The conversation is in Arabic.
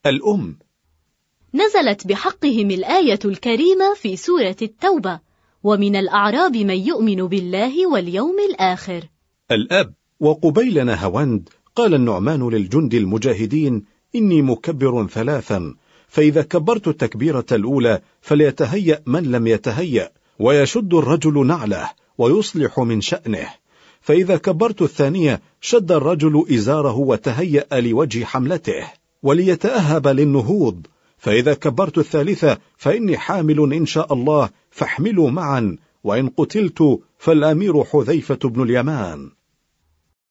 الأم. نزلت بحقهم الآية الكريمة في سورة التوبة: ومن الأعراب من يؤمن بالله واليوم الآخر. الأب. وقبيل نهاوند قال النعمان للجند المجاهدين: إني مكبر 3، فإذا كبرت التكبيرة الأولى فليتهيأ من لم يتهيأ، ويشد الرجل نعله ويصلح من شأنه، فإذا كبرت الثانية شد الرجل إزاره وتهيأ لوجه حملته وليتأهب للنهوض، فإذا كبرت الثالثة فإني حامل إن شاء الله فاحملوا معا، وإن قتلت فالأمير حذيفة بن اليمان.